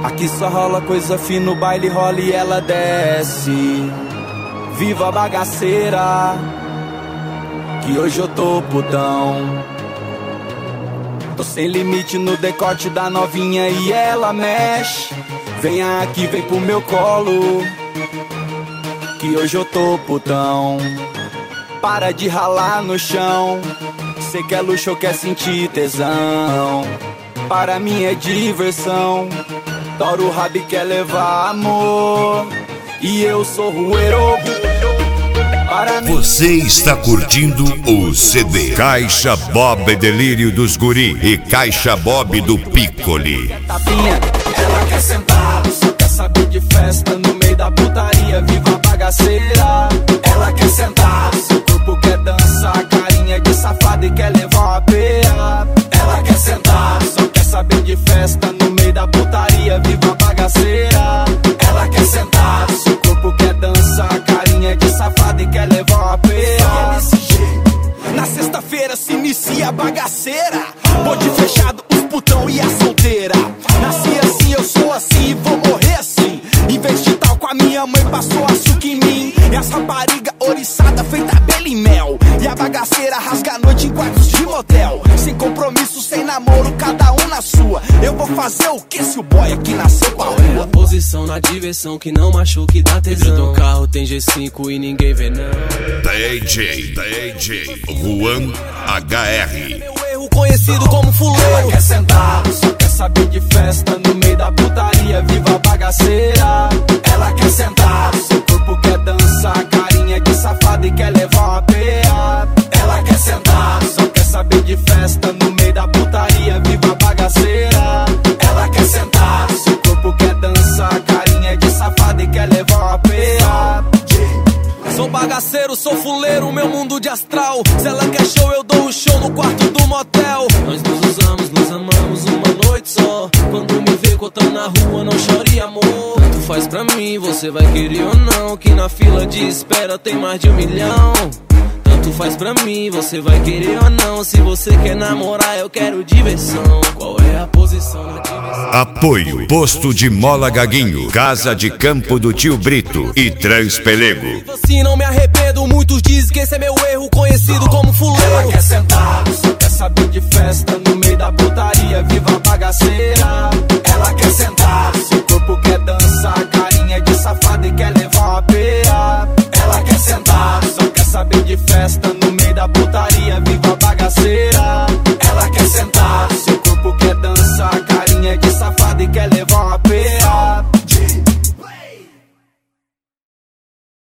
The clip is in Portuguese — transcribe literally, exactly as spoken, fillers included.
Aqui só rola coisa fina, o baile rola e ela desce. Viva a bagaceira, que hoje eu tô putão. Tô sem limite no decote da novinha e ela mexe. Venha aqui, vem pro meu colo, que hoje eu tô putão. Para de ralar no chão, cê quer luxo ou quer sentir tesão. Para mim é diversão, tora o rabo e quer levar amor. E eu sou rueiro. Você está curtindo o C D Caixa Bob Delírio dos Guri e Caixa Bob do Piccoli. Ela quer sentar, só quer saber de festa no meio da putaria, viva a bagaceira. Ela quer sentar, seu corpo quer dançar, carinha de safada e quer levar uma peia. Ela quer sentar, só quer saber de festa no meio da putaria, viva a bagaceira. Ela quer sentar, seu corpo quer dançar, carinha de safada e quer levar uma peia. Desse jeito, na sexta-feira se inicia a bagaceira. Bonde fechado, os putão e a solteira. Nasci assim, eu sou assim e vou morrer assim. Em vez de tal com a minha mãe, passou açúcar em mim. E as rapariga oriçada feita abelha e mel. E a bagaceira rasga a noite em quartos de motel. Sem compromisso, sem namoro, cada um na sua. Eu vou fazer o que se o boy aqui nasceu com a rua? A posição na diversão que não machuque, dá tesão. No carro tem G cinco e ninguém vê não. D J, D J Juan H R. Meu erro conhecido como fuleiro. Ela quer sentar, só quer saber de festa no meio da putaria, viva a bagaceira. Ela quer sentar, seu corpo quer dançar, carinha de safada e quer levar uma peia. Ela quer sentar, só quer saber de festa no meio da putaria, viva a bagaceira. Ela quer sentar, seu corpo quer dançar, carinha de safada e quer levar uma peia. Sou bagaceiro, sou fuleiro, meu mundo de astral. Se ela quer show, eu dou o show no quarto do motel. Nós nos usamos, nos amamos uma noite só. Quando me vê cotando na rua, não chore amor. Tanto faz pra mim, você vai querer ou não, que na fila de espera tem mais de um milhão. Tanto faz pra mim, você vai querer ou não. Se você quer namorar, eu quero diversão. Qual é a posição na diversão? Apoio Posto de Mola Gaguinho, Casa de Campo do Tio Brito e Transpelego. Assim não me arrependo, muitos dizem que esse é meu erro, conhecido como fuleiro. Ela quer sentar, só quer saber de festa no meio da putaria, viva a bagaceira. Ela quer sentar, seu corpo quer dançar, carinha de safada e quer levar uma peia. Ela quer sentar, só quer saber de festa no meio da putaria, viva a bagaceira. Ela quer sentar, seu corpo quer dançar, carinha de safada e quer levar uma peia.